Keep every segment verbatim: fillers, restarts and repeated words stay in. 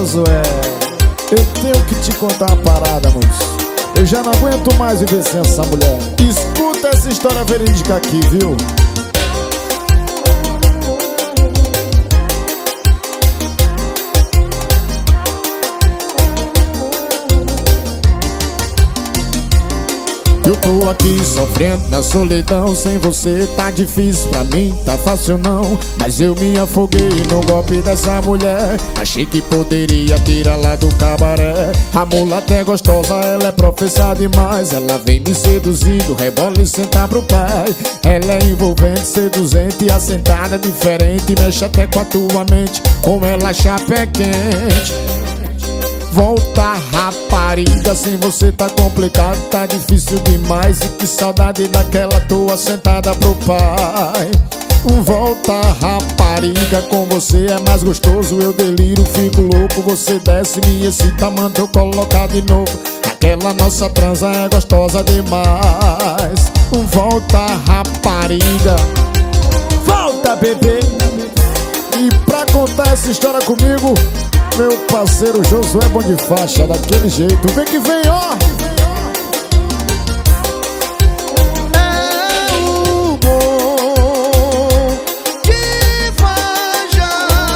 Josué, eu tenho que te contar uma parada, moço. Eu já não aguento mais viver sem essa mulher. Escuta essa história verídica aqui, viu? Eu tô aqui sofrendo na solidão. Sem você tá difícil pra mim, tá fácil não. Mas eu me afoguei no golpe dessa mulher. Achei que poderia tirá-la do cabaré. A mulata é gostosa, ela é professa demais. Ela vem me seduzindo, rebola e senta pro pai. Ela é envolvente, seduzente e assentada diferente. Mexe até com a tua mente, como ela chapa é quente. Volta, rapariga, sem você tá complicado, tá difícil demais. E que saudade daquela tua sentada pro pai. Volta, rapariga, com você é mais gostoso. Eu deliro, fico louco, você desce, me excita, manda eu colocar de novo. Aquela nossa transa é gostosa demais. Volta, rapariga, volta, bebê. E pra contar essa história comigo, meu parceiro Josué bom de faixa, daquele jeito. Vem que vem, ó. É o bom de faixa.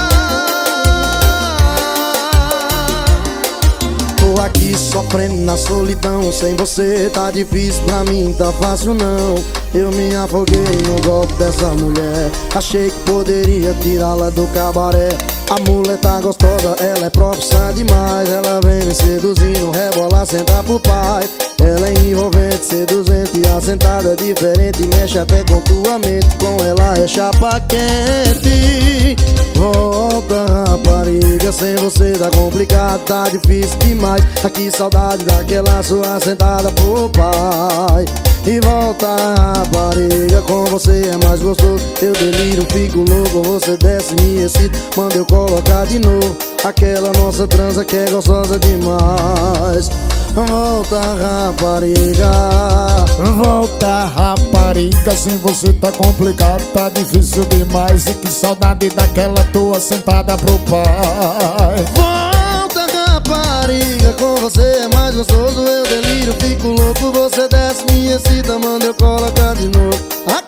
Tô aqui sofrendo na solidão. Sem você tá difícil pra mim, tá fácil não. Eu me afoguei no golpe dessa mulher. Achei que poderia tirá-la do cabaré. A mulher tá gostosa, ela é profissa demais. Ela vem me seduzindo, rebola, senta pro pai. Ela é envolvente, seduzente e assentada diferente. Mexe até com tua mente, com ela é chapa quente. Volta, rapariga, sem você tá complicado, tá difícil demais. Aqui saudade daquela sua sentada pro pai. E volta, rapariga, com você é mais gostoso. Eu deliro, fico louco, você desce, me excita, manda eu colocar de novo. Aquela nossa transa que é gostosa demais. Volta, rapariga, volta, rapariga, sem você tá complicado, tá difícil demais. E que saudade daquela tua sentada pro pai. Volta, rapariga, com você é mais gostoso. Eu deliro, fico louco, você desce, me excita, manda eu colocar de novo.